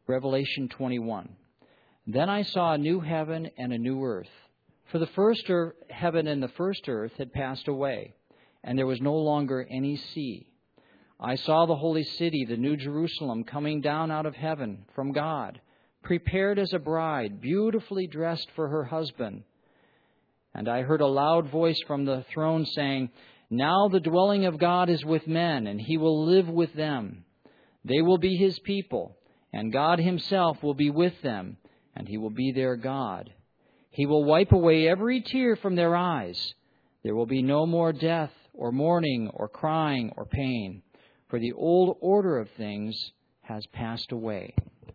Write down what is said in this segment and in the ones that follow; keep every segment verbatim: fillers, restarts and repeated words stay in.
Revelation twenty-one. Then I saw a new heaven and a new earth. For the first earth, heaven and the first earth had passed away, and there was no longer any sea. I saw the holy city, the new Jerusalem, coming down out of heaven from God, prepared as a bride, beautifully dressed for her husband. And I heard a loud voice from the throne saying, Now the dwelling of God is with men, and he will live with them. They will be his people, and God himself will be with them, and he will be their God. He will wipe away every tear from their eyes. There will be no more death, or mourning, or crying, or pain, for the old order of things has passed away.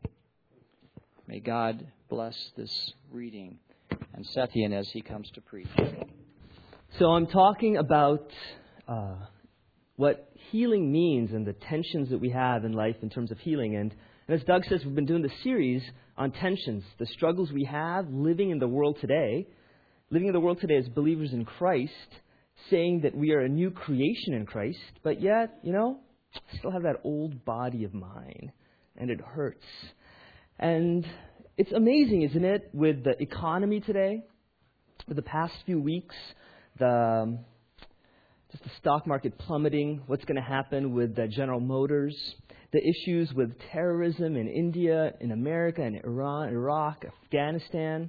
May God bless this reading and Sethian as he comes to preach. So I'm talking about uh, what healing means and the tensions that we have in life in terms of healing. And, and as Doug says, we've been doing this series on tensions, the struggles we have living in the world today, living in the world today as believers in Christ, saying that we are a new creation in Christ, but yet, you know, I still have that old body of mine, and it hurts. And it's amazing, isn't it, with the economy today, with the past few weeks, the um, just the stock market plummeting, what's going to happen with the General Motors, the issues with terrorism in India, in America, in Iran, Iraq, Afghanistan.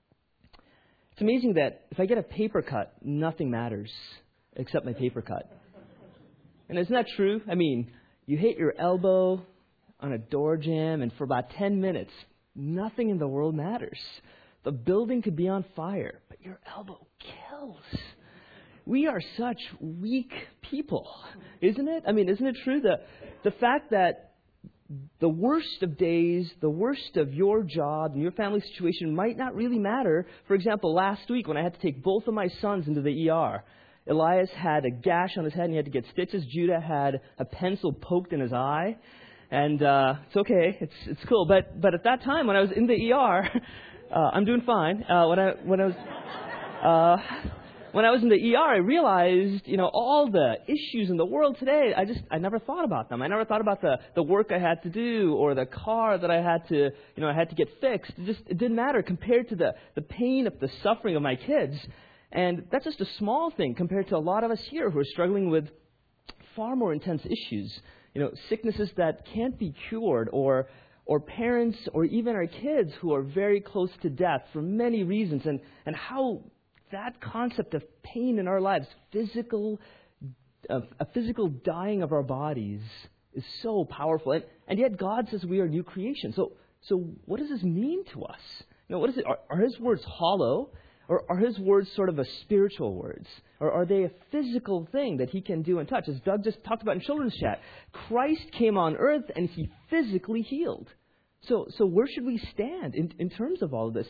It's amazing that if I get a paper cut, nothing matters except my paper cut. And isn't that true? I mean, you hit your elbow on a door jamb, and for about ten minutes, nothing in the world matters. The building could be on fire, but your elbow kills. We are such weak people, isn't it? I mean, isn't it true? The, the fact that the worst of days, the worst of your job and your family situation might not really matter. For example, last week when I had to take both of my sons into the E R, Elias had a gash on his head and he had to get stitches. Judah had a pencil poked in his eye. And uh, it's okay, it's it's cool. But but at that time when I was in the E R, uh, I'm doing fine. Uh, when I when I was uh, when I was in the E R, I realized, you know, all the issues in the world today. I just I never thought about them. I never thought about the, the work I had to do or the car that I had to you know I had to get fixed. It just it didn't matter compared to the the pain of the suffering of my kids. And that's just a small thing compared to a lot of us here who are struggling with far more intense issues. You know, sicknesses that can't be cured, or or parents or even our kids who are very close to death for many reasons, and, and how that concept of pain in our lives, physical, uh, a physical dying of our bodies, is so powerful. And, and yet God says we are new creation. So so what does this mean to us? You know, what is it? Are, are His words hollow? Or are His words sort of a spiritual words? Or are they a physical thing that He can do and touch? As Doug just talked about in Children's Chat, Christ came on earth and He physically healed. So so where should we stand in, in terms of all of this?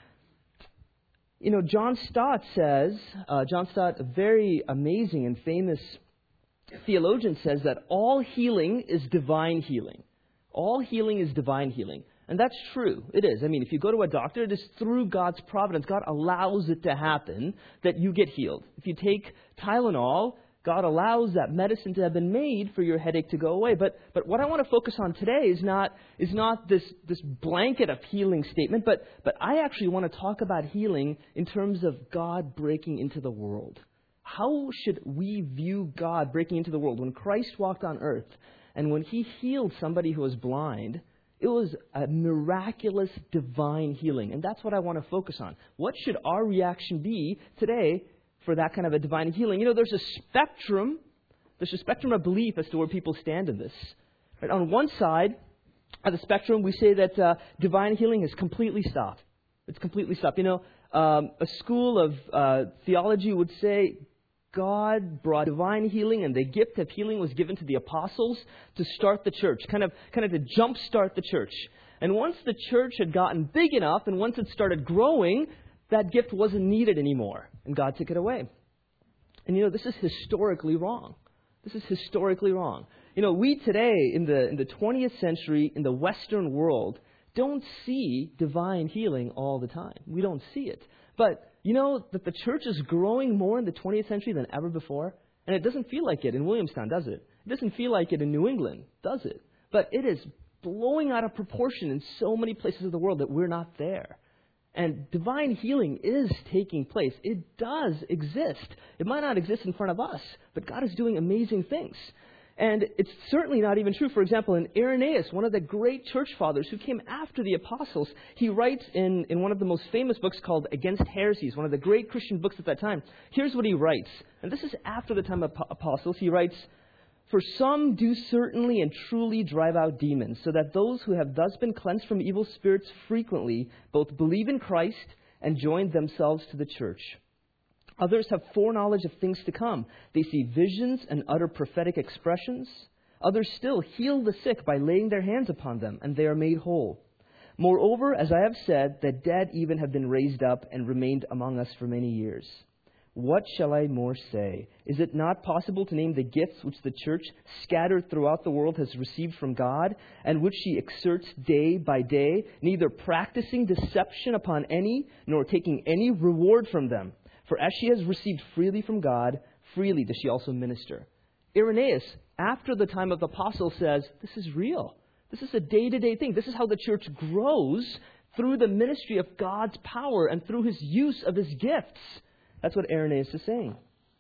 You know, John Stott says, uh, John Stott, a very amazing and famous theologian, says that all healing is divine healing. All healing is divine healing. And that's true. It is. I mean, if you go to a doctor, it is through God's providence. God allows it to happen that you get healed. If you take Tylenol, God allows that medicine to have been made for your headache to go away. But but what I want to focus on today is not is not this, this blanket of healing statement, but but I actually want to talk about healing in terms of God breaking into the world. How should we view God breaking into the world? When Christ walked on earth and when He healed somebody who was blind, it was a miraculous divine healing. And that's what I want to focus on. What should our reaction be today for that kind of a divine healing? You know, there's a spectrum. There's a spectrum of belief as to where people stand in this. Right? On one side of the spectrum, we say that uh, divine healing has completely stopped. It's completely stopped. You know, um, a school of uh, theology would say God brought divine healing, and the gift of healing was given to the apostles to start the church, kind of kind of to jumpstart the church. And once the church had gotten big enough, and once it started growing, that gift wasn't needed anymore, and God took it away. And you know, this is historically wrong. This is historically wrong. You know, we today, in the in the twentieth century, in the Western world, don't see divine healing all the time. We don't see it. But you know that the church is growing more in the twentieth century than ever before? And it doesn't feel like it in Williamstown, does it? It doesn't feel like it in New England, does it? But it is blowing out of proportion in so many places of the world that we're not there. And divine healing is taking place. It does exist. It might not exist in front of us, but God is doing amazing things. And it's certainly not even true. For example, in Irenaeus, one of the great church fathers who came after the apostles, he writes in, in one of the most famous books called Against Heresies, one of the great Christian books at that time. Here's what he writes. And this is after the time of apostles. He writes, "For some do certainly and truly drive out demons, so that those who have thus been cleansed from evil spirits frequently both believe in Christ and join themselves to the church. Others have foreknowledge of things to come. They see visions and utter prophetic expressions. Others still heal the sick by laying their hands upon them, and they are made whole. Moreover, as I have said, the dead even have been raised up and remained among us for many years. What shall I more say? Is it not possible to name the gifts which the church, scattered throughout the world, has received from God, and which she exerts day by day, neither practicing deception upon any, nor taking any reward from them? For as she has received freely from God, freely does she also minister." Irenaeus, after the time of the apostles, says, this is real. This is a day-to-day thing. This is how the church grows through the ministry of God's power and through his use of his gifts. That's what Irenaeus is saying.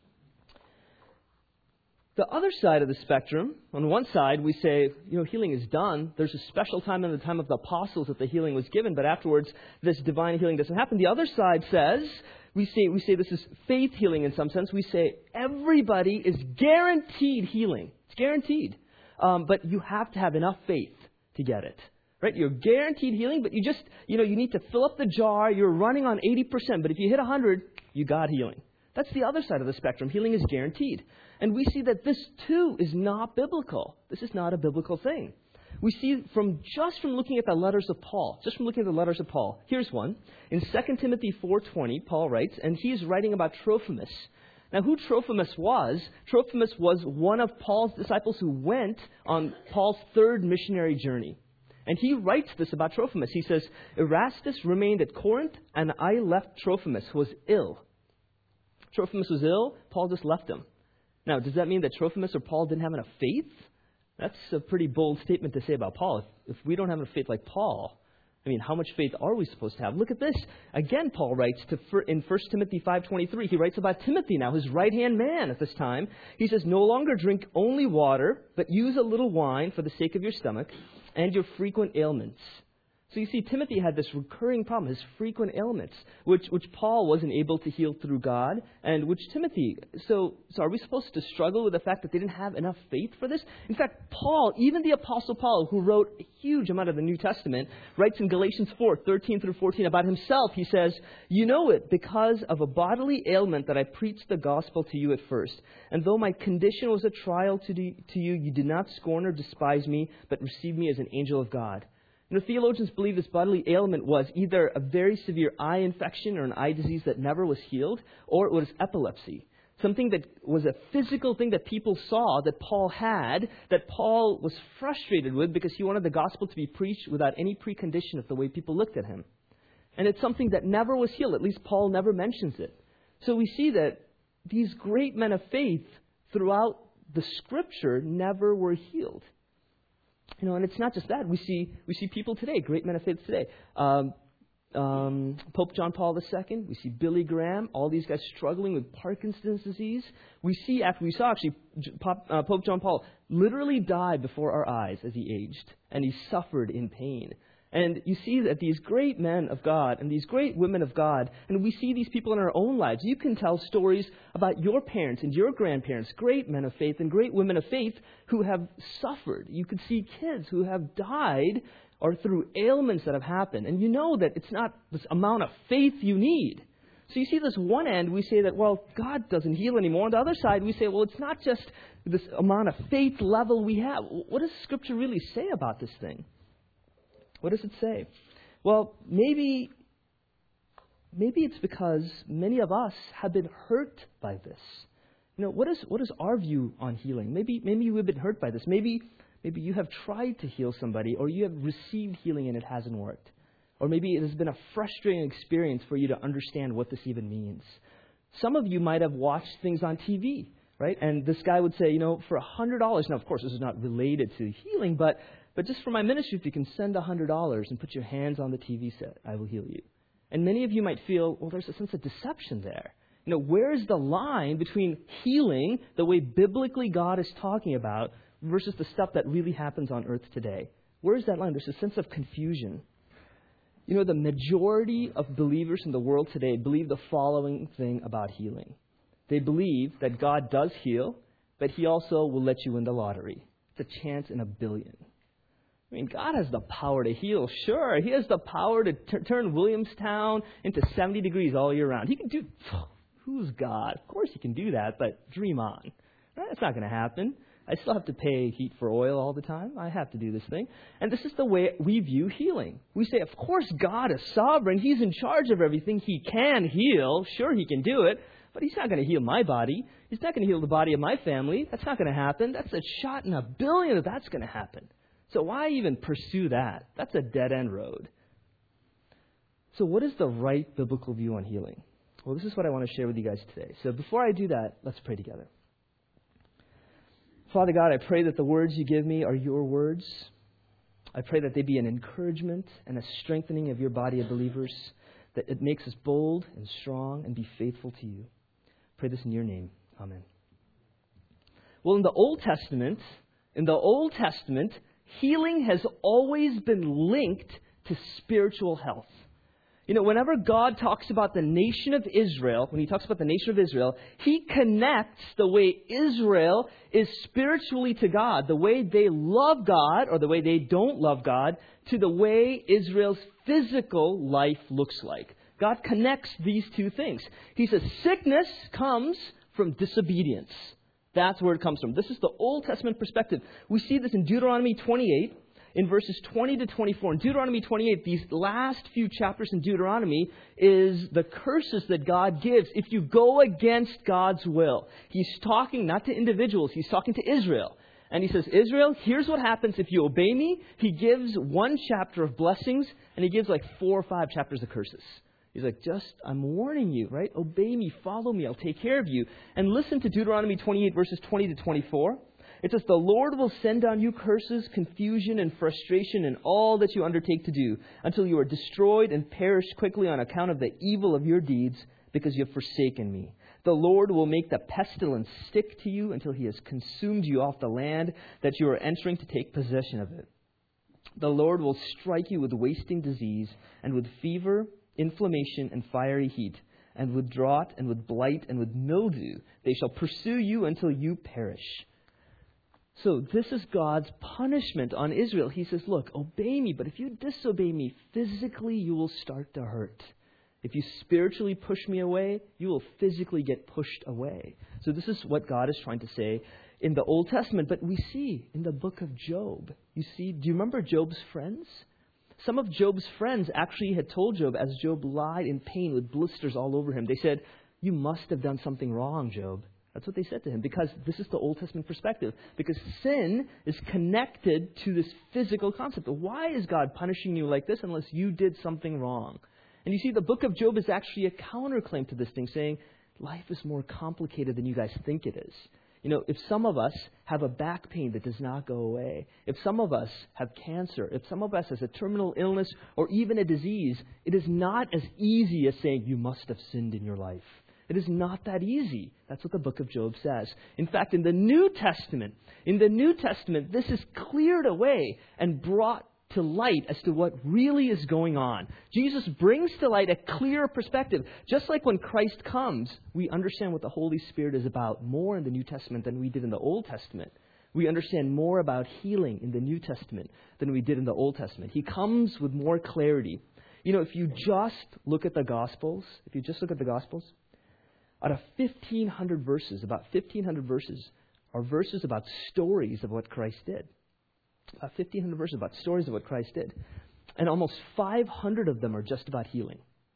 The other side of the spectrum, on one side, we say, you know, healing is done. There's a special time in the time of the apostles that the healing was given, but afterwards, this divine healing doesn't happen. The other side says, we say, we say this is faith healing in some sense. We say everybody is guaranteed healing. It's guaranteed. Um, but you have to have enough faith to get it. Right? You're guaranteed healing, but you just, you know, you need to fill up the jar. You're running on eighty percent, but if you hit one hundred, you got healing. That's the other side of the spectrum. Healing is guaranteed. And we see that this, too, is not biblical. This is not a biblical thing. We see from just from looking at the letters of Paul, just from looking at the letters of Paul. Here's one. In Second Timothy four twenty, Paul writes, and he's writing about Trophimus. Now, who Trophimus was, Trophimus was one of Paul's disciples who went on Paul's third missionary journey. And he writes this about Trophimus. He says, "Erastus remained at Corinth, and I left Trophimus, who was ill." Trophimus was ill. Paul just left him. Now, does that mean that Trophimus or Paul didn't have enough faith? That's a pretty bold statement to say about Paul. If, if we don't have enough faith like Paul, I mean, how much faith are we supposed to have? Look at this. Again, Paul writes to, in First Timothy five twenty-three. He writes about Timothy now, his right-hand man at this time. He says, "No longer drink only water, but use a little wine for the sake of your stomach and your frequent ailments." So you see, Timothy had this recurring problem, his frequent ailments, which, which Paul wasn't able to heal through God, and which Timothy... So, so are we supposed to struggle with the fact that they didn't have enough faith for this? In fact, Paul, even the Apostle Paul, who wrote a huge amount of the New Testament, writes in Galatians four, thirteen through fourteen about himself. He says, "You know it because of a bodily ailment that I preached the gospel to you at first. And though my condition was a trial to, the, to you, you did not scorn or despise me, but received me as an angel of God." You know, theologians believe this bodily ailment was either a very severe eye infection or an eye disease that never was healed, or it was epilepsy. Something that was a physical thing that people saw that Paul had, that Paul was frustrated with because he wanted the gospel to be preached without any precondition of the way people looked at him. And it's something that never was healed. At least Paul never mentions it. So we see that these great men of faith throughout the Scripture never were healed. You know, and it's not just that. We see we see people today, great men of faith today. Um, um, Pope John Paul the Second. We see Billy Graham. All these guys struggling with Parkinson's disease. We see after we saw actually Pope, uh, Pope John Paul literally died before our eyes as he aged, and he suffered in pain. And you see that these great men of God and these great women of God, and we see these people in our own lives. You can tell stories about your parents and your grandparents, great men of faith and great women of faith who have suffered. You could see kids who have died or through ailments that have happened. And you know that it's not this amount of faith you need. So you see this one end, we say that, well, God doesn't heal anymore. On the other side, we say, well, it's not just this amount of faith level we have. What does Scripture really say about this thing? What does it say? Well, maybe maybe it's because many of us have been hurt by this. You know, what is what is our view on healing? Maybe maybe we've been hurt by this. Maybe maybe you have tried to heal somebody, or you have received healing and it hasn't worked. Or maybe it has been a frustrating experience for you to understand what this even means. Some of you might have watched things on T V, right? And this guy would say, you know, for one hundred dollars, now of course this is not related to healing, but But just for my ministry, if you can send one hundred dollars and put your hands on the T V set, I will heal you. And many of you might feel, well, there's a sense of deception there. You know, where's the line between healing, the way biblically God is talking about, versus the stuff that really happens on earth today? Where's that line? There's a sense of confusion. You know, the majority of believers in the world today believe the following thing about healing. They believe that God does heal, but He also will let you win the lottery. It's a chance in a billion. I mean, God has the power to heal. Sure, He has the power to t- turn Williamstown into seventy degrees all year round. He can do... Who's God? Of course He can do that, but dream on. Right? That's not going to happen. I still have to pay heat for oil all the time. I have to do this thing. And this is the way we view healing. We say, of course, God is sovereign. He's in charge of everything. He can heal. Sure, He can do it. But He's not going to heal my body. He's not going to heal the body of my family. That's not going to happen. That's a shot in a billion that that's going to happen. So why even pursue that? That's a dead-end road. So what is the right biblical view on healing? Well, this is what I want to share with you guys today. So before I do that, let's pray together. Father God, I pray that the words You give me are Your words. I pray that they be an encouragement and a strengthening of Your body of believers, that it makes us bold and strong and be faithful to You. I pray this in Your name. Amen. Well, in the Old Testament, in the Old Testament, healing has always been linked to spiritual health. You know, whenever God talks about the nation of Israel, when He talks about the nation of Israel, He connects the way Israel is spiritually to God, the way they love God or the way they don't love God, to the way Israel's physical life looks like. God connects these two things. He says sickness comes from disobedience. That's where it comes from. This is the Old Testament perspective. We see this in Deuteronomy twenty-eight. In verses twenty to twenty-four. In Deuteronomy twenty-eight, these last few chapters in Deuteronomy is the curses that God gives if you go against God's will. He's talking not to individuals, He's talking to Israel. And He says, Israel, here's what happens if you obey me. He gives one chapter of blessings, and He gives like four or five chapters of curses. He's like, just, I'm warning you, right? Obey me, follow me, I'll take care of you. And listen to Deuteronomy twenty-eight, verses twenty to twenty-four. It says, the Lord will send on you curses, confusion, and frustration in all that you undertake to do, until you are destroyed and perish quickly on account of the evil of your deeds, because you have forsaken me. The Lord will make the pestilence stick to you until He has consumed you off the land that you are entering to take possession of it. The Lord will strike you with wasting disease, and with fever, inflammation, and fiery heat, and with drought, and with blight, and with mildew. They shall pursue you until you perish. So this is God's punishment on Israel. He says, look, obey me, but if you disobey me, physically you will start to hurt. If you spiritually push me away, you will physically get pushed away. So this is what God is trying to say in the Old Testament. But we see in the book of Job, you see, do you remember Job's friends? Some of Job's friends actually had told Job, as Job lied in pain with blisters all over him, they said, you must have done something wrong, Job. That's what they said to him, because this is the Old Testament perspective. Because sin is connected to this physical concept. Why is God punishing you like this unless you did something wrong? And you see, the book of Job is actually a counterclaim to this thing, saying, life is more complicated than you guys think it is. You know, if some of us have a back pain that does not go away, if some of us have cancer, if some of us has a terminal illness or even a disease, it is not as easy as saying, you must have sinned in your life. It is not that easy. That's what the book of Job says. In fact, in the New Testament, in the New Testament, this is cleared away and brought to light as to what really is going on. Jesus brings to light a clear perspective. Just like when Christ comes, we understand what the Holy Spirit is about more in the New Testament than we did in the Old Testament. We understand more about healing in the New Testament than we did in the Old Testament. He comes with more clarity. You know, if you just look at the Gospels, if you just look at the Gospels, out of fifteen hundred verses, about fifteen hundred verses are verses about stories of what Christ did. About fifteen hundred verses about stories of what Christ did. And almost five hundred of them are just about healing.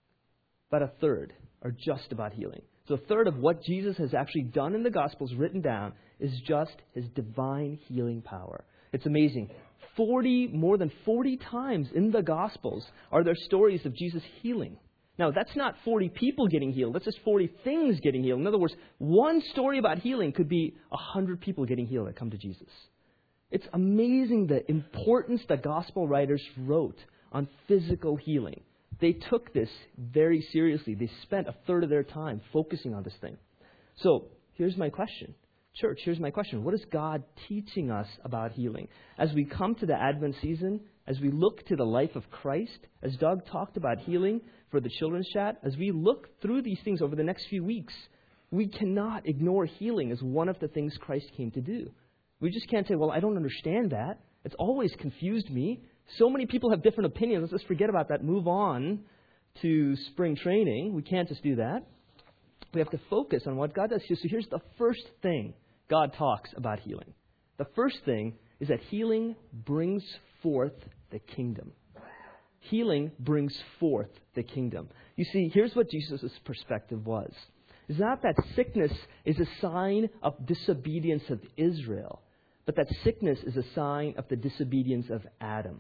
About a third are just about healing. So a third of what Jesus has actually done in the Gospels written down is just His divine healing power. It's amazing. Forty, more than forty times in the Gospels are there stories of Jesus healing. Now, that's not forty people getting healed. That's just forty things getting healed. In other words, one story about healing could be one hundred people getting healed that come to Jesus. It's amazing the importance the gospel writers wrote on physical healing. They took this very seriously. They spent a third of their time focusing on this thing. So here's my question. Church, here's my question. What is God teaching us about healing? As we come to the Advent season, as we look to the life of Christ, as Doug talked about healing for the children's chat, as we look through these things over the next few weeks, we cannot ignore healing as one of the things Christ came to do. We just can't say, well, I don't understand that. It's always confused me. So many people have different opinions. Let's just forget about that. Move on to spring training. We can't just do that. We have to focus on what God does. So here's the first thing God talks about healing. The first thing is that healing brings forth the kingdom. Healing brings forth the kingdom. You see, here's what Jesus' perspective was. It's not that sickness is a sign of disobedience of Israel, but that sickness is a sign of the disobedience of Adam.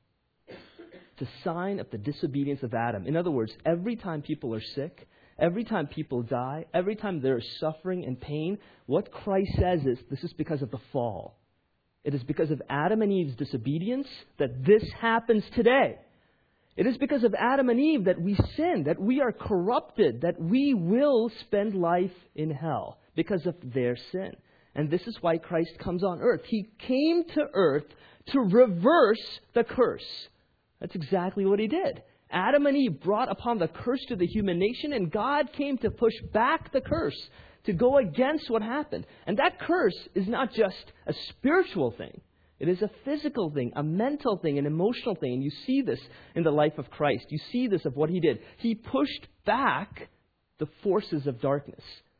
It's a sign of the disobedience of Adam. In other words, every time people are sick, every time people die, every time there is suffering and pain, what Christ says is this is because of the fall. It is because of Adam and Eve's disobedience that this happens today. It is because of Adam and Eve that we sin, that we are corrupted, that we will spend life in hell because of their sin. And this is why Christ comes on earth. He came to earth to reverse the curse. That's exactly what he did. Adam and Eve brought upon the curse to the human nation, and God came to push back the curse, to go against what happened. And that curse is not just a spiritual thing. It is a physical thing, a mental thing, an emotional thing. And you see this in the life of Christ. You see this of what he did. He pushed back the forces of darkness.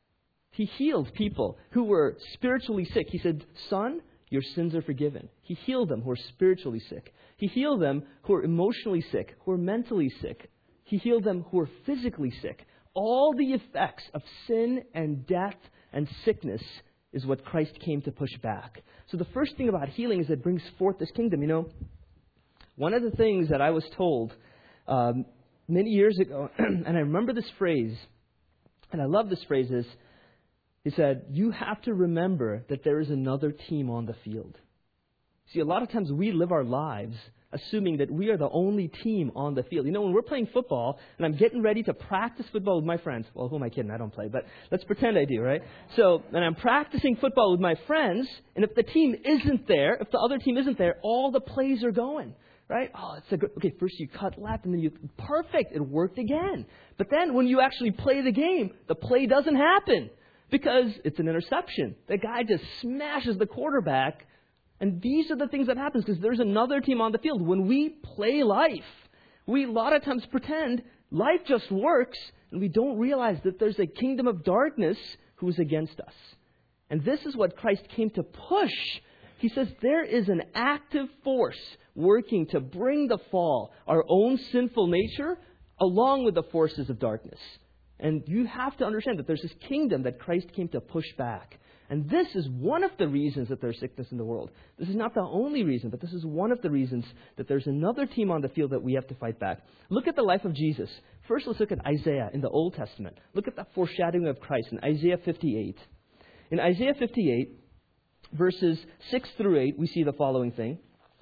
He healed people who were spiritually sick. He said, son, your sins are forgiven. He healed them who are spiritually sick. He healed them who are emotionally sick, who are mentally sick. He healed them who are physically sick. All the effects of sin and death and sickness is what Christ came to push back. So the first thing about healing is it brings forth this kingdom. You know, one of the things that I was told um, many years ago, and I remember this phrase, and I love this phrase, is he said, you have to remember that there is another team on the field. See, a lot of times we live our lives assuming that we are the only team on the field. You know, when we're playing football and I'm getting ready to practice football with my friends. Well, who am I kidding? I don't play, but let's pretend I do, right? So, and I'm practicing football with my friends, and if the team isn't there, if the other team isn't there, all the plays are going, right? Oh, it's a good, okay, first you cut left and then you, perfect, it worked again. But then when you actually play the game, the play doesn't happen because it's an interception. The guy just smashes the quarterback. And these are the things that happen because there's another team on the field. When we play life, we a lot of times pretend life just works, and we don't realize that there's a kingdom of darkness who's against us. And this is what Christ came to push. He says there is an active force working to bring the fall, our own sinful nature, along with the forces of darkness. And you have to understand that there's this kingdom that Christ came to push back. And this is one of the reasons that there's sickness in the world. This is not the only reason, but this is one of the reasons that there's another team on the field that we have to fight back. Look at the life of Jesus. First, let's look at Isaiah in the Old Testament. Look at the foreshadowing of Christ in Isaiah fifty-eight. In Isaiah fifty-eight, verses six through eight, we see the following thing.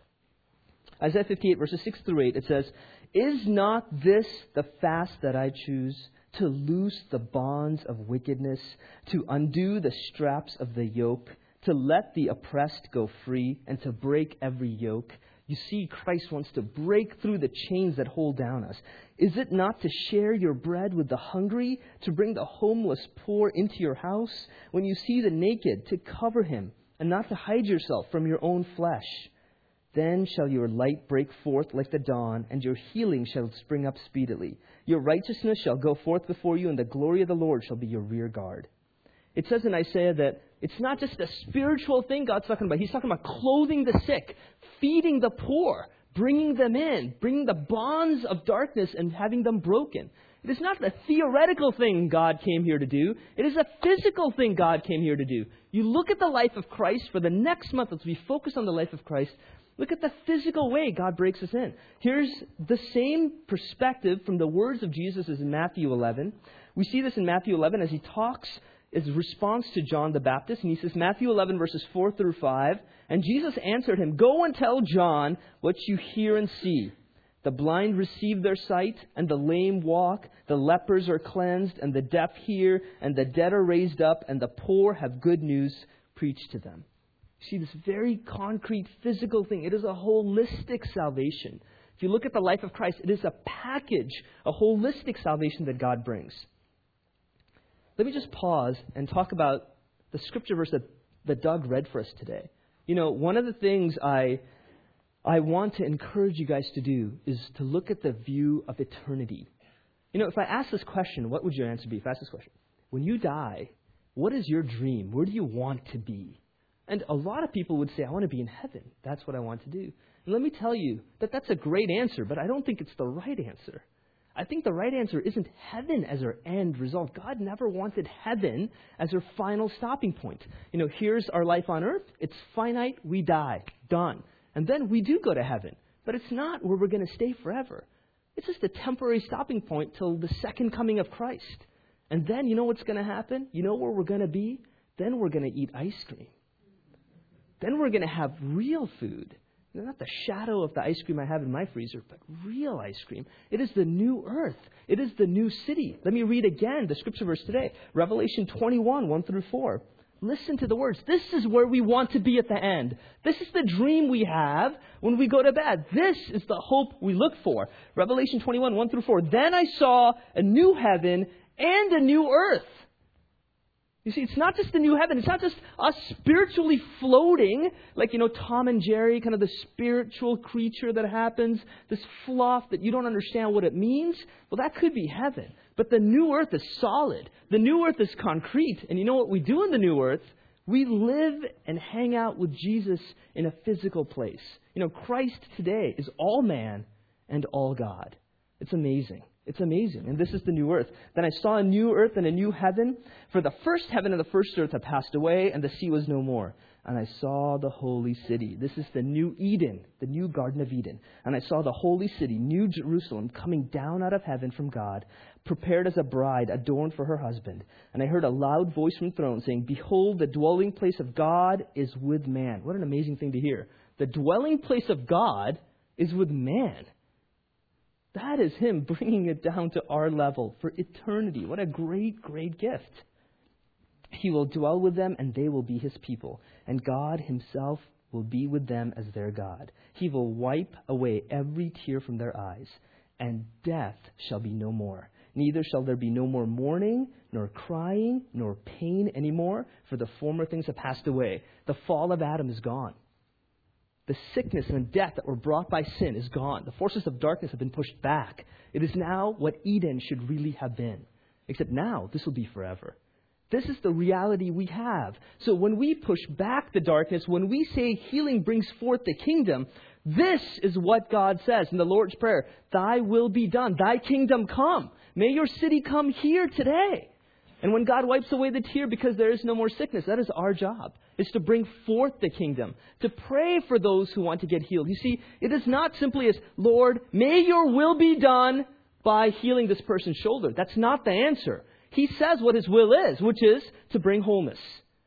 Isaiah fifty-eight, verses six through eight, it says, is not this the fast that I choose? To loose the bonds of wickedness, to undo the straps of the yoke, to let the oppressed go free, and to break every yoke. You see, Christ wants to break through the chains that hold down us. Is it not to share your bread with the hungry, to bring the homeless poor into your house? When you see the naked, to cover him, and not to hide yourself from your own flesh? Then shall your light break forth like the dawn, and your healing shall spring up speedily. Your righteousness shall go forth before you, and the glory of the Lord shall be your rear guard. It says in Isaiah that it's not just a spiritual thing God's talking about. He's talking about clothing the sick, feeding the poor, bringing them in, bringing the bonds of darkness and having them broken. It is not a theoretical thing God came here to do. It is a physical thing God came here to do. You look at the life of Christ for the next month as we focus on the life of Christ. Look at the physical way God breaks us in. Here's the same perspective from the words of Jesus as in Matthew eleven. We see this in Matthew eleven as he talks is response to John the Baptist. And he says, Matthew eleven, verses four through five. And Jesus answered him, "Go and tell John what you hear and see. The blind receive their sight, and the lame walk. The lepers are cleansed, and the deaf hear, and the dead are raised up, and the poor have good news preached to them." You see, this very concrete, physical thing. It is a holistic salvation. If you look at the life of Christ, it is a package, a holistic salvation that God brings. Let me just pause and talk about the scripture verse that, that Doug read for us today. You know, one of the things I I want to encourage you guys to do is to look at the view of eternity. You know, if I ask this question, what would your answer be? If I ask this question, when you die, what is your dream? Where do you want to be? And a lot of people would say, I want to be in heaven. That's what I want to do. And let me tell you that that's a great answer, but I don't think it's the right answer. I think the right answer isn't heaven as our end result. God never wanted heaven as our final stopping point. You know, here's our life on earth. It's finite. We die. Done. And then we do go to heaven. But it's not where we're going to stay forever. It's just a temporary stopping point till the second coming of Christ. And then you know what's going to happen? You know where we're going to be? Then we're going to eat ice cream. Then we're going to have real food. Not the shadow of the ice cream I have in my freezer, but real ice cream. It is the new earth. It is the new city. Let me read again the scripture verse today. Revelation twenty-one, one through four. Listen to the words. This is where we want to be at the end. This is the dream we have when we go to bed. This is the hope we look for. Revelation twenty-one, one through four. Then I saw a new heaven and a new earth. You see, it's not just the new heaven. It's not just us spiritually floating, like, you know, Tom and Jerry, kind of the spiritual creature that happens, this fluff that you don't understand what it means. Well, that could be heaven. But the new earth is solid. The new earth is concrete. And you know what we do in the new earth? We live and hang out with Jesus in a physical place. You know, Christ today is all man and all God. It's amazing. It's amazing. And this is the new earth. Then I saw a new earth and a new heaven. For the first heaven and the first earth had passed away, and the sea was no more. And I saw the holy city. This is the new Eden, the new Garden of Eden. And I saw the holy city, New Jerusalem, coming down out of heaven from God, prepared as a bride adorned for her husband. And I heard a loud voice from the throne saying, "Behold, the dwelling place of God is with man." What an amazing thing to hear. The dwelling place of God is with man. That is Him bringing it down to our level for eternity. What a great, great gift. He will dwell with them and they will be His people. And God Himself will be with them as their God. He will wipe away every tear from their eyes. And death shall be no more. Neither shall there be no more mourning, nor crying, nor pain anymore. For the former things have passed away. The fall of Adam is gone. The sickness and death that were brought by sin is gone. The forces of darkness have been pushed back. It is now what Eden should really have been. Except now, this will be forever. This is the reality we have. So when we push back the darkness, when we say healing brings forth the kingdom, this is what God says in the Lord's Prayer. Thy will be done. Thy kingdom come. May your city come here today. And when God wipes away the tear because there is no more sickness, that is our job. It's to bring forth the kingdom, to pray for those who want to get healed. You see, it is not simply as, Lord, may your will be done by healing this person's shoulder. That's not the answer. He says what His will is, which is to bring wholeness.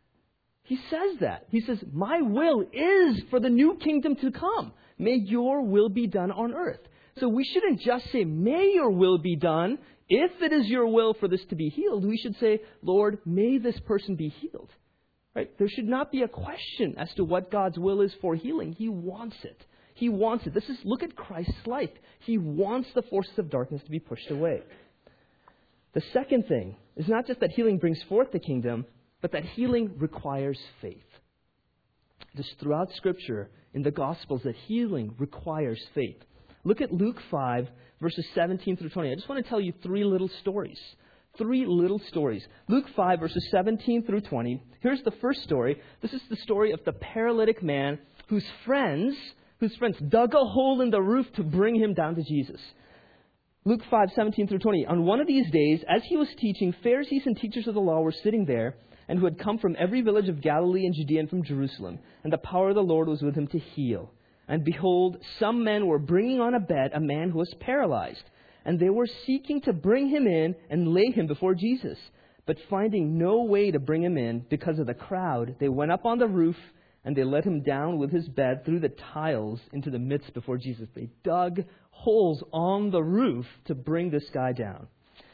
He says that. He says, my will is for the new kingdom to come. May your will be done on earth. So we shouldn't just say, may your will be done. If it is your will for this to be healed, we should say, Lord, may this person be healed. Right? There should not be a question as to what God's will is for healing. He wants it. He wants it. This is, look at Christ's life. He wants the forces of darkness to be pushed away. The second thing is not just that healing brings forth the kingdom, but that healing requires faith. Just throughout Scripture, in the Gospels, that healing requires faith. Look at Luke five, verses seventeen through twenty. I just want to tell you three little stories. Three little stories. Luke five, verses seventeen through twenty. Here's the first story. This is the story of the paralytic man whose friends, whose friends dug a hole in the roof to bring him down to Jesus. Luke five, seventeen through twenty. On one of these days, as he was teaching, Pharisees and teachers of the law were sitting there, and who had come from every village of Galilee and Judea and from Jerusalem. And the power of the Lord was with him to heal. And behold, some men were bringing on a bed a man who was paralyzed. And they were seeking to bring him in and lay him before Jesus. But finding no way to bring him in because of the crowd, they went up on the roof and they let him down with his bed through the tiles into the midst before Jesus. They dug holes on the roof to bring this guy down.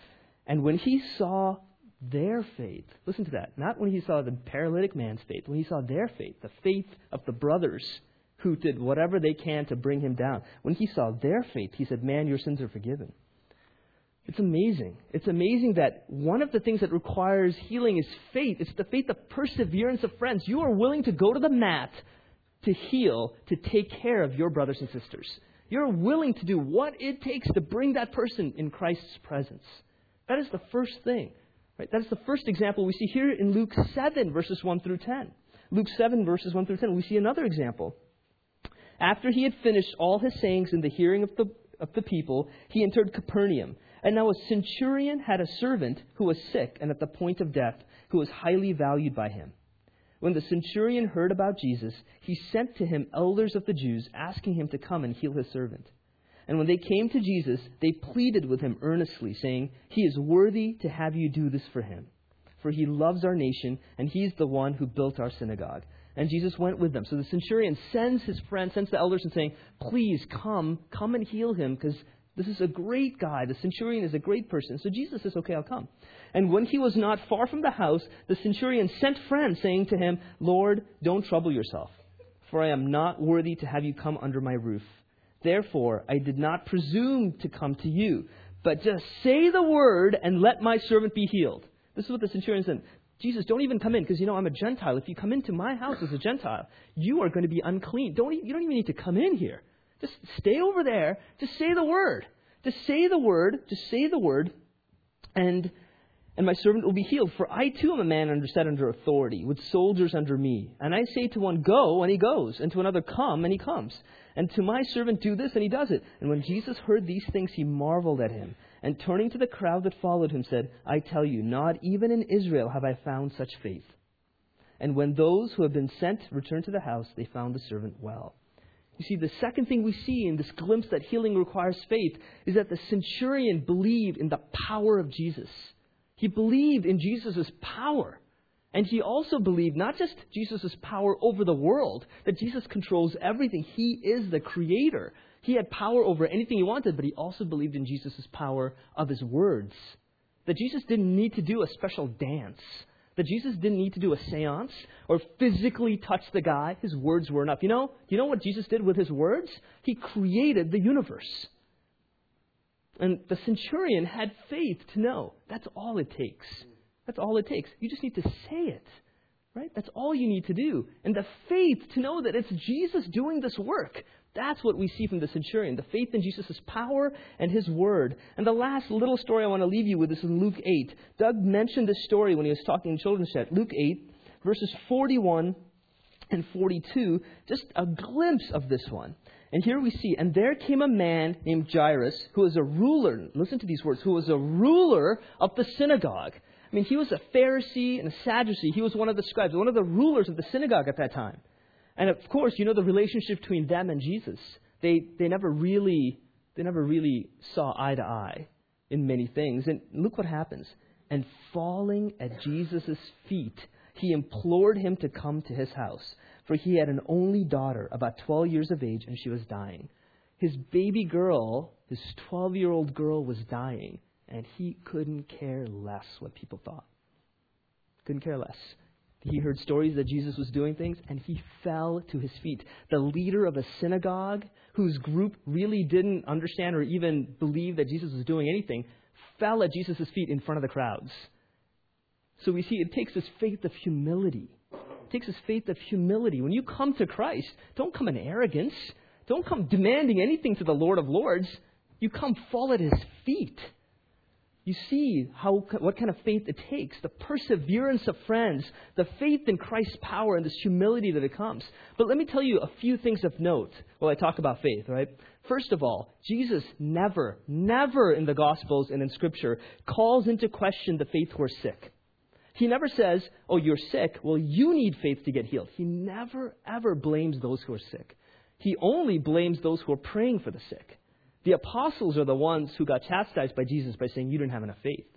And when he saw their faith, listen to that, not when he saw the paralytic man's faith, when he saw their faith, the faith of the brothers who did whatever they can to bring him down. When he saw their faith, he said, man, your sins are forgiven. It's amazing. It's amazing that one of the things that requires healing is faith. It's the faith of perseverance of friends. You are willing to go to the mat to heal, to take care of your brothers and sisters. You're willing to do what it takes to bring that person in Christ's presence. That is the first thing. Right? That is the first example we see here in Luke seven, verses one through ten. Luke seven, verses one through ten, we see another example. After he had finished all his sayings in the hearing of the, of the people, he entered Capernaum. And now a centurion had a servant who was sick and at the point of death, who was highly valued by him. When the centurion heard about Jesus, he sent to him elders of the Jews, asking him to come and heal his servant. And when they came to Jesus, they pleaded with him earnestly, saying, he is worthy to have you do this for him. For he loves our nation, and he is the one who built our synagogue. And Jesus went with them. So the centurion sends his friend, sends the elders and saying, please come, come and heal him, because this is a great guy. The centurion is a great person. So Jesus says, okay, I'll come. And when he was not far from the house, the centurion sent friends, saying to him, Lord, don't trouble yourself, for I am not worthy to have you come under my roof. Therefore, I did not presume to come to you, but just say the word and let my servant be healed. This is what the centurion said. Jesus, don't even come in, because you know I'm a Gentile. If you come into my house as a Gentile, you are going to be unclean. Don't you don't even need to come in here. Just stay over there. Just say the word. Just say the word. Just say the word, and and my servant will be healed. For I too am a man under set under authority, with soldiers under me. And I say to one, go, and he goes, and to another, come, and he comes. And to my servant, do this, and he does it. And when Jesus heard these things, he marveled at him. And turning to the crowd that followed him, said, I tell you, not even in Israel have I found such faith. And when those who have been sent returned to the house, they found the servant well. You see, the second thing we see in this glimpse that healing requires faith is that the centurion believed in the power of Jesus. He believed in Jesus' power. And he also believed not just Jesus' power over the world, that Jesus controls everything. He is the creator. He had power over anything he wanted, but he also believed in Jesus' power of his words. That Jesus didn't need to do a special dance. That Jesus didn't need to do a seance or physically touch the guy. His words were enough. You know, you know what Jesus did with his words? He created the universe. And the centurion had faith to know that's all it takes. That's all it takes. You just need to say it, right? That's all you need to do. And the faith to know that it's Jesus doing this work. That's what we see from the centurion, the faith in Jesus' power and his word. And the last little story I want to leave you with is in Luke eight. Doug mentioned this story when he was talking in children's chat. Luke eight, verses forty-one and forty-two, just a glimpse of this one. And here we see, and there came a man named Jairus, who was a ruler, listen to these words, who was a ruler of the synagogue. I mean, he was a Pharisee and a Sadducee. He was one of the scribes, one of the rulers of the synagogue at that time. And of course, you know the relationship between them and Jesus. They they never really they never really saw eye to eye in many things. And look what happens. And falling at Jesus' feet, he implored him to come to his house. For he had an only daughter, about twelve years of age, and she was dying. His baby girl, his twelve-year-old girl, was dying. And he couldn't care less what people thought. Couldn't care less. He heard stories that Jesus was doing things, and he fell to his feet. The leader of a synagogue, whose group really didn't understand or even believe that Jesus was doing anything, fell at Jesus' feet in front of the crowds. So we see it takes this faith of humility. It takes this faith of humility. When you come to Christ, don't come in arrogance. Don't come demanding anything to the Lord of Lords. You come fall at his feet. You see how what kind of faith it takes, the perseverance of friends, the faith in Christ's power and this humility that it comes. But let me tell you a few things of note while I talk about faith, right? First of all, Jesus never, never in the Gospels and in Scripture calls into question the faith who are sick. He never says, oh, you're sick, well, you need faith to get healed. He never, ever blames those who are sick. He only blames those who are praying for the sick. The apostles are the ones who got chastised by Jesus by saying, you didn't have enough faith.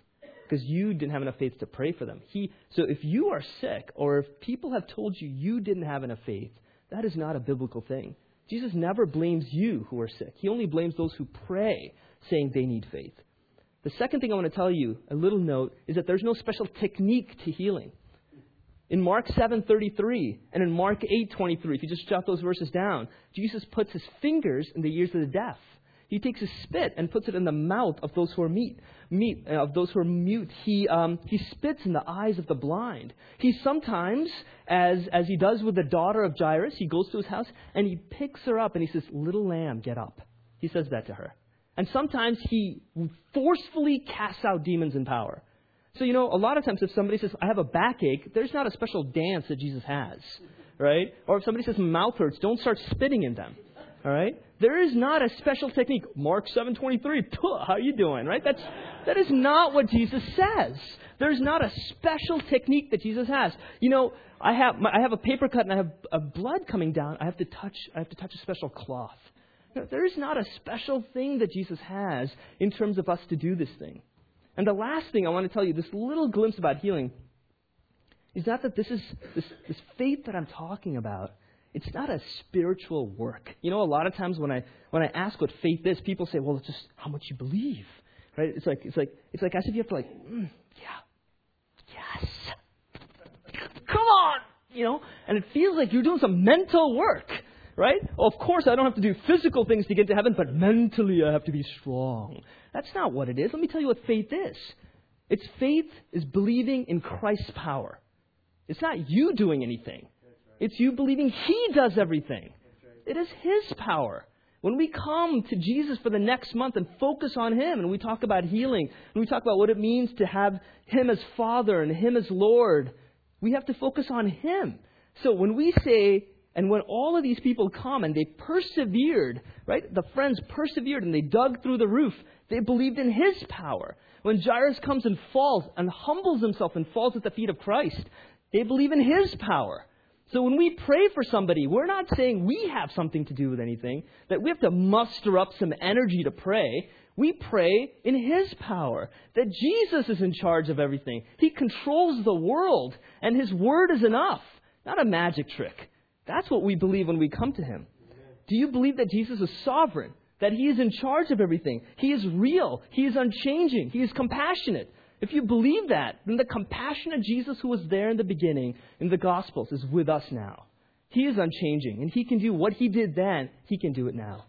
because you didn't have enough faith to pray for them. He, so if you are sick, or if people have told you you didn't have enough faith, that is not a biblical thing. Jesus never blames you who are sick. He only blames those who pray, saying they need faith. The second thing I want to tell you, a little note, is that there's no special technique to healing. In Mark seven thirty-three and in Mark eight twenty-three, if you just jot those verses down, Jesus puts his fingers in the ears of the deaf. He takes his spit and puts it in the mouth of those who are mute. mute uh, of those who are mute. He um, he spits in the eyes of the blind. He sometimes, as as he does with the daughter of Jairus, he goes to his house and he picks her up and he says, "Little lamb, get up." He says that to her. And sometimes he forcefully casts out demons in power. So, you know, a lot of times if somebody says, "I have a backache," there's not a special dance that Jesus has, right? Or if somebody says, "My mouth hurts," don't start spitting in them, all right? There is not a special technique. Mark seven twenty-three, how you doing, right? That's, that is not what Jesus says. There's not a special technique that Jesus has. You know, I have my, I have a paper cut and I have a blood coming down. I have to touch, I have to touch a special cloth. You know, there is not a special thing that Jesus has in terms of us to do this thing. And the last thing I want to tell you, this little glimpse about healing, is not that this is this, this faith that I'm talking about. It's not a spiritual work. You know, a lot of times when I when I ask what faith is, people say, "Well, it's just how much you believe." Right? It's like it's like it's like as if you have to like, mm, yeah, yes, come on, you know, and it feels like you're doing some mental work. Right? Well, of course, I don't have to do physical things to get to heaven, but mentally I have to be strong. That's not what it is. Let me tell you what faith is. It's faith is believing in Christ's power. It's not you doing anything. It's you believing He does everything. It is His power. When we come to Jesus for the next month and focus on Him, and we talk about healing, and we talk about what it means to have Him as Father and Him as Lord, we have to focus on Him. So when we say, and when all of these people come and they persevered, right? The friends persevered and they dug through the roof. They believed in His power. When Jairus comes and falls and humbles himself and falls at the feet of Christ, they believe in His power. So when we pray for somebody, we're not saying we have something to do with anything, that we have to muster up some energy to pray. We pray in His power, that Jesus is in charge of everything. He controls the world, and His word is enough, not a magic trick. That's what we believe when we come to Him. Do you believe that Jesus is sovereign? That He is in charge of everything? He is real. He is unchanging. He is compassionate. If you believe that, then the compassionate Jesus who was there in the beginning in the Gospels is with us now. He is unchanging. And He can do what He did then, He can do it now.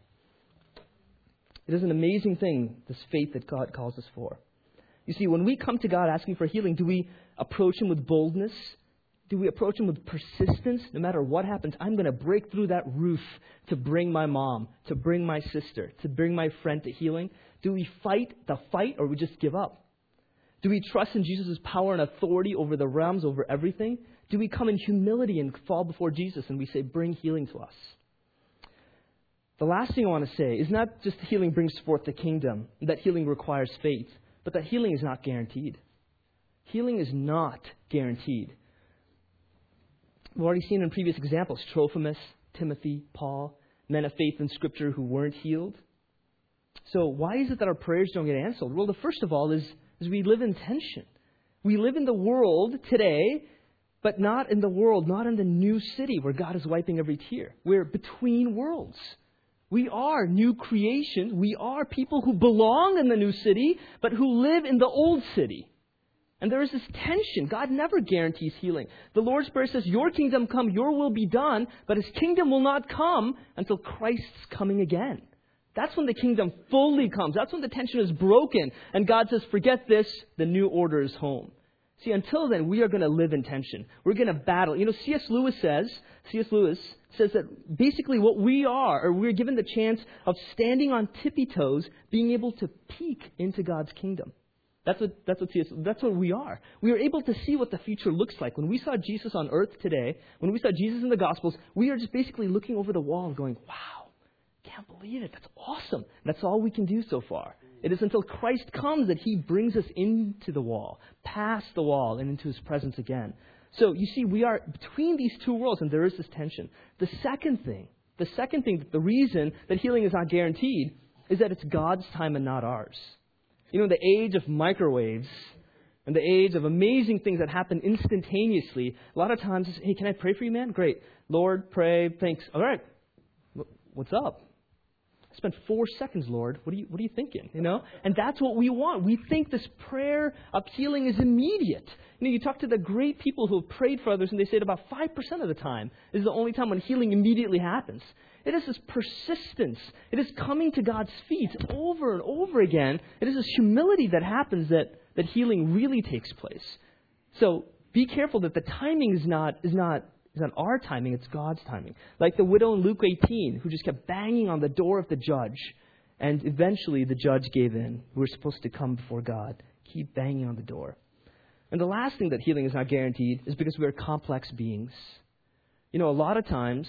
It is an amazing thing, this faith that God calls us for. You see, when we come to God asking for healing, do we approach Him with boldness? Do we approach Him with persistence? No matter what happens, I'm going to break through that roof to bring my mom, to bring my sister, to bring my friend to healing. Do we fight the fight, or we just give up? Do we trust in Jesus' power and authority over the realms, over everything? Do we come in humility and fall before Jesus and we say, "Bring healing to us"? The last thing I want to say is not just healing brings forth the kingdom, that healing requires faith, but that healing is not guaranteed. Healing is not guaranteed. We've already seen in previous examples, Trophimus, Timothy, Paul, men of faith in Scripture who weren't healed. So why is it that our prayers don't get answered? Well, the first of all is, is we live in tension. We live in the world today, but not in the world, not in the new city where God is wiping every tear. We're between worlds. We are new creations. We are people who belong in the new city, but who live in the old city. And there is this tension. God never guarantees healing. The Lord's Prayer says, "Your kingdom come, your will be done," but His kingdom will not come until Christ's coming again. That's when the kingdom fully comes. That's when the tension is broken. And God says, "Forget this, the new order is home." See, until then, we are going to live in tension. We're going to battle. You know, C S Lewis says, C S Lewis says that basically what we are, or we're given the chance of standing on tippy toes, being able to peek into God's kingdom. That's what, that's what, that's what we are. We are able to see what the future looks like. When we saw Jesus on earth today, when we saw Jesus in the Gospels, we are just basically looking over the wall and going, "Wow, can't believe it. That's awesome." That's all we can do so far. It is until Christ comes that He brings us into the wall, past the wall, and into His presence again. So you see, we are between these two worlds, and there is this tension. The second thing, the second thing, the reason that healing is not guaranteed is that it's God's time and not ours. You know, in the age of microwaves, In the age of amazing things that happen instantaneously, a lot of times it's, hey, can I pray for you, man? Great. Lord, pray, thanks. All right. What's up? I spent four seconds, Lord. What are you, what are you thinking? You know? And that's what we want. We think this prayer of healing is immediate. You know, you talk to the great people who have prayed for others, and they say about five percent of the time is the only time when healing immediately happens. It is this persistence. It is coming to God's feet over and over again. It is this humility that happens that, that healing really takes place. So be careful that the timing is not is not is not our timing, it's God's timing. Like the widow in Luke eighteen who just kept banging on the door of the judge, and eventually the judge gave in. We're supposed to come before God. Keep banging on the door. And the last thing that healing is not guaranteed is because we are complex beings. You know, a lot of times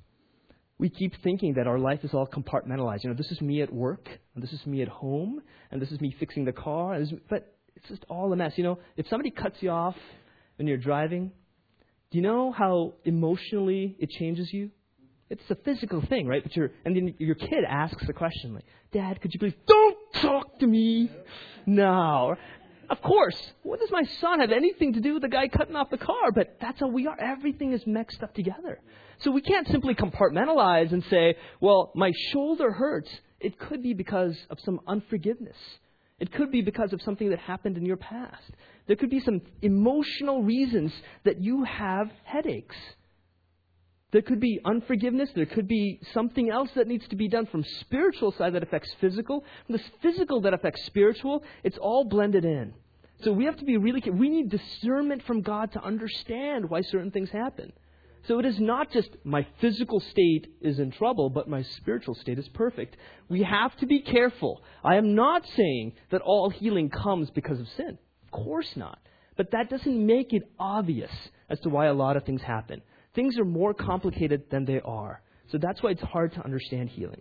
we keep thinking that our life is all compartmentalized. You know, this is me at work, and this is me at home, and this is me fixing the car. And this is, but it's just all a mess. You know, if somebody cuts you off when you're driving, do you know how emotionally it changes you? It's a physical thing, right? But you're, and then your kid asks the question like, Dad, could you please don't talk to me now? Of course, what does my son have anything to do with the guy cutting off the car? But that's how we are. Everything is mixed up together. So we can't simply compartmentalize and say, well, my shoulder hurts. It could be because of some unforgiveness. It could be because of something that happened in your past. There could be some emotional reasons that you have headaches. There could be unforgiveness. There could be something else that needs to be done from spiritual side that affects physical. From this physical that affects spiritual, it's all blended in. So we have to be really careful. We need discernment from God to understand why certain things happen. So it is not just my physical state is in trouble, but my spiritual state is perfect. We have to be careful. I am not saying that all healing comes because of sin. Of course not. But that doesn't make it obvious as to why a lot of things happen. Things are more complicated than they are. So that's why it's hard to understand healing.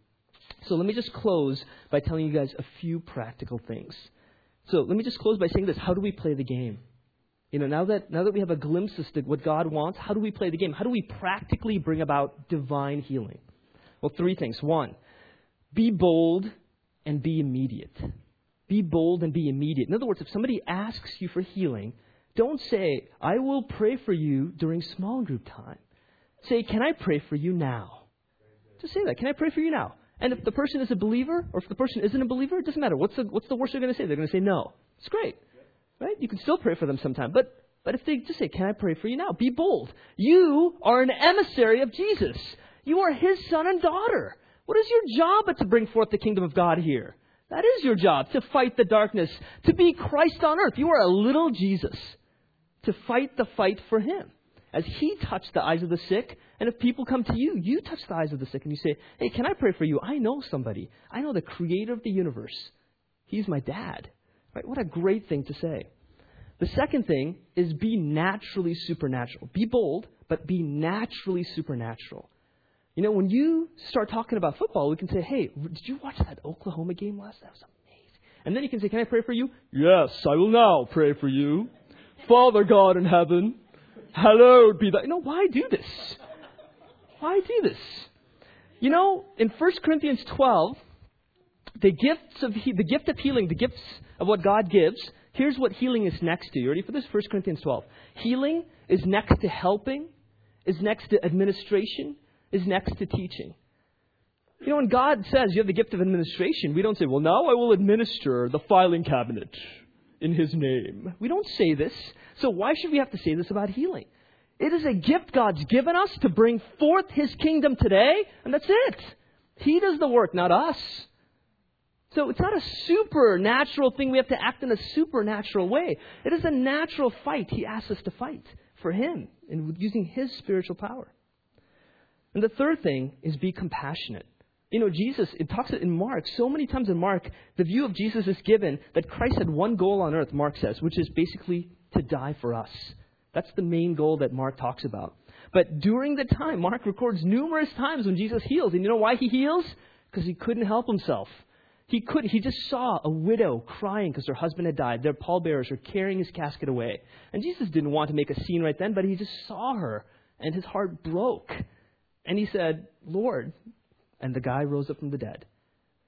So let me just close by telling you guys a few practical things. So let me just close by saying this. How do we play the game? You know, now that now that we have a glimpse as to what God wants, how do we play the game? How do we practically bring about divine healing? Well, three things. One, be bold and be immediate. Be bold and be immediate. In other words, if somebody asks you for healing, don't say, I will pray for you during small group time. Say, can I pray for you now? Just say that. Can I pray for you now? And if the person is a believer, or if the person isn't a believer, it doesn't matter. What's the, what's the worst they're going to say? They're going to say no. It's great. Right? You can still pray for them sometime. But, but if they just say, can I pray for you now? Be bold. You are an emissary of Jesus. You are His son and daughter. What is your job but to bring forth the kingdom of God here? That is your job, to fight the darkness, to be Christ on earth. You are a little Jesus. To fight the fight for Him. As He touched the eyes of the sick, and if people come to you, you touch the eyes of the sick and you say, hey, can I pray for you? I know somebody. I know the creator of the universe. He's my dad. Right? What a great thing to say. The second thing is be naturally supernatural. Be bold, but be naturally supernatural. You know, when you start talking about football, we can say, hey, did you watch that Oklahoma game last night? That was amazing. And then you can say, can I pray for you? Yes, I will now pray for you. Father God in heaven, hallowed be thy... You know, why do this? Why do this? You know, in First Corinthians twelve, the gifts of he- the gift of healing, the gifts of what God gives, here's what healing is next to. You ready for this? First Corinthians twelve. Healing is next to helping, is next to administration, is next to teaching. You know, when God says you have the gift of administration, we don't say, well, now I will administer the filing cabinet in His name. We don't say this. So why should we have to say this about healing? It is a gift God's given us to bring forth His kingdom today, and that's it. He does the work, not us. So it's not a supernatural thing. We have to act in a supernatural way. It is a natural fight He asks us to fight for Him and using His spiritual power. And the third thing is be compassionate. You know, Jesus, it talks in Mark, so many times in Mark, the view of Jesus is given that Christ had one goal on earth, Mark says, which is basically to die for us. That's the main goal that Mark talks about. But during the time, Mark records numerous times when Jesus heals. And you know why He heals? Because He couldn't help Himself. He could. He just saw a widow crying because her husband had died. Their pallbearers were carrying his casket away. And Jesus didn't want to make a scene right then, but He just saw her, and His heart broke. And He said, Lord... And the guy rose up from the dead.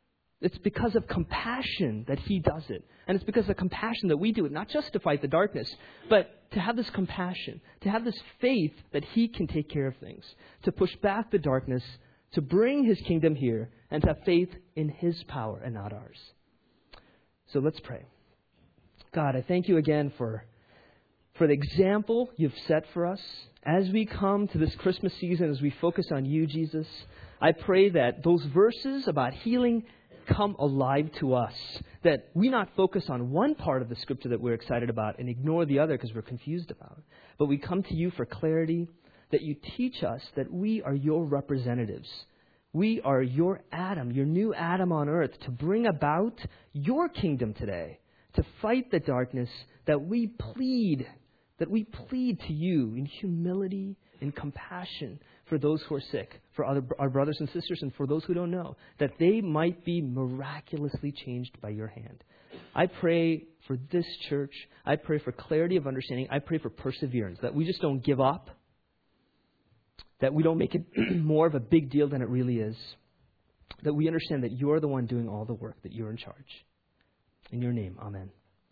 It's because of compassion that he does it. And it's because of compassion that we do it, not just to fight the darkness, but to have this compassion, to have this faith that he can take care of things, to push back the darkness, to bring his kingdom here, and to have faith in his power and not ours. So let's pray. God, I thank you again for, for the example you've set for us. As we come to this Christmas season, as we focus on you, Jesus, I pray that those verses about healing come alive to us, that we not focus on one part of the scripture that we're excited about and ignore the other because we're confused about it, but we come to you for clarity, that you teach us that we are your representatives. We are your Adam, your new Adam on earth, to bring about your kingdom today, to fight the darkness, that we plead, that we plead to you in humility and compassion for those who are sick, for other, our brothers and sisters, and for those who don't know, that they might be miraculously changed by your hand. I pray for this church. I pray for clarity of understanding. I pray for perseverance, that we just don't give up, that we don't make it more of a big deal than it really is, that we understand that you're the one doing all the work, that you're in charge. In your name, amen.